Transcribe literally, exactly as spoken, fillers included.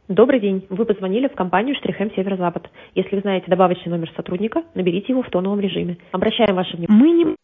Добрый день. Вы позвонили в компанию «Штрихем Северо-Запад». Если вы знаете добавочный номер сотрудника, наберите его в тоновом режиме. Обращаем ваше внимание. Мы не